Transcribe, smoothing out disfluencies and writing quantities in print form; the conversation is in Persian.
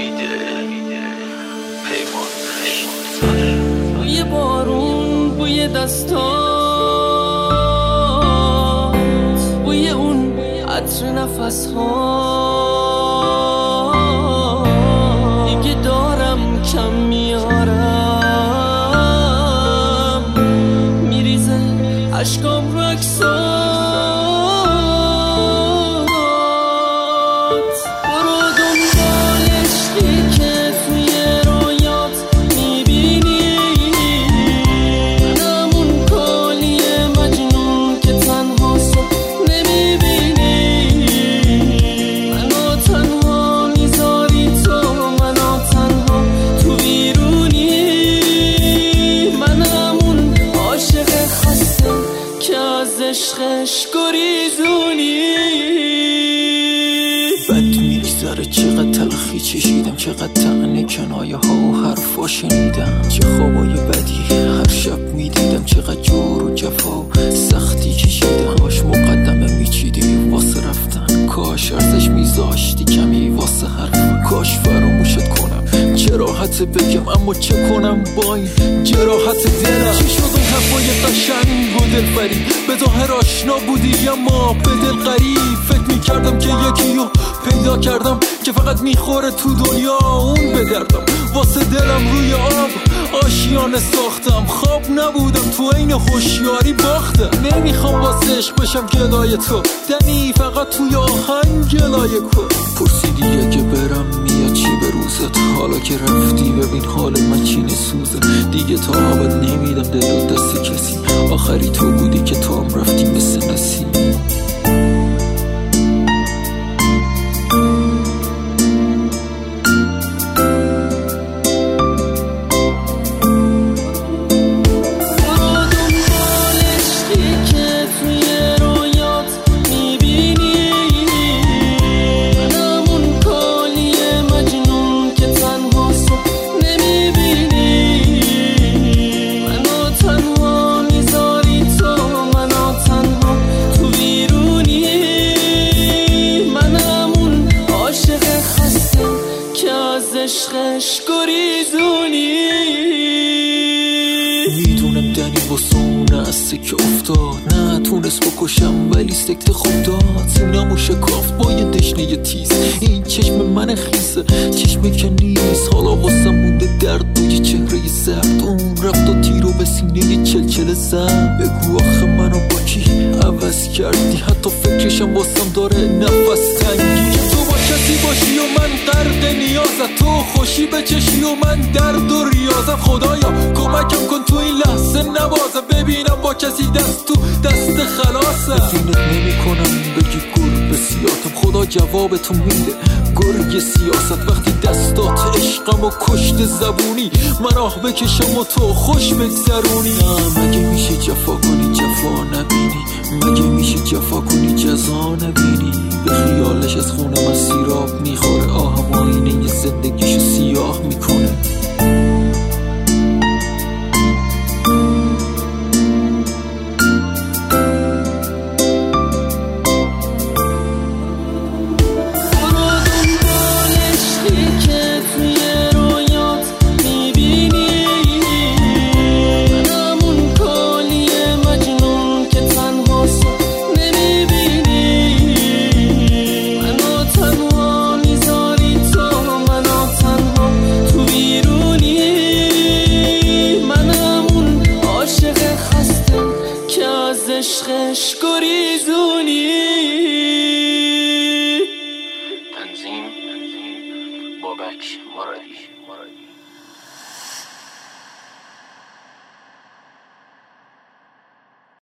بوی بارون، بوی دستات، بوی اون عطر نفس ها، دیگه دارم کم میارم، میریزه عشقام رو عکسات. برو دنبال عشقی که توی رویات میبینی، منم اون کالی مجنون که تنها تو نمیبینی، منو تنها میذاری تو، منو تنها تو بیرونی، منم اون عاشق خسته که از عشقش گریزونی. بد میگذره، چقدر تلخی چشیدم، چقدر طعنه کنایه ها و حرفا شنیدم، چه خوابای بدی هر شب میدیدم، چقدر جور و جفا و سختی کشیدم. کاش مقدمه میچیدی واسه رفتن، کاش ارزش میذاشتی کمی واسه حرف، کاش فراموشت کنم. چه راحت بگم اما چه کنم با این جراحت دلم. چی شد اون حرفای قشنگ و دلفریب، به ظاهر آشنا بودی اما به دل غریب. فکر میکردم که یکیو پیدا کردم که فقط میخوره تو دنیا اون به دردم. واسه دلم روی آب آشیانه ساختم، خواب نبودم تو عین هوشیاری باختم. نمیخوام واسه عشق بشم گدای تو، دنی فقط توی آهنگ گلای کن. پرسیدی اگه برم میاد چی به روزت، حالا که رفتی ببین حال من چینه سوزه. دیگه تا ابد نمیدم دل دست کسی، آخری تو بودی که تو هم رفتی مثل نسیم. عشقش گریزونی. میدونم دنی واسه اونه از سکه افتاد، نه تونست بکشم ولی سکته خوب داد. سینمو شکافت با یه دشنه تیز، این چشم من خیسه چشمه که نیست. حالا واسه مونده درد و یه چهره زرد، اون رفت و تیرو به سینه چلچل زد. بگو آخه منو با کی عوض کردی، حتی فکرشم واسم داره نفس تنگی. که تو با کسی باشی و من غرق نیازت، تو خوشی به چشی و من درد و ریاضم. خدایا کمکم کن تو این لحظه نبازم، ببینم با کسی دست تو دست خلاصم. ببینت نمی کنم بگی گرگ سیاتم، خدا جوابتو میده گرگ سیاست. وقتی دستات عشقم و کشت زبونی، من آه بکشم و تو خوش بگذرونی. نه مگه میشه جفا کنی جفا نبینی، مگه میشه جفا کنی جزا نبینی. به خیالش از خونه من سیراب میخوره، آهم آینه زندگیشو سیاه میکنه. عشقش گریزونی. تنظیم بابک مرادی.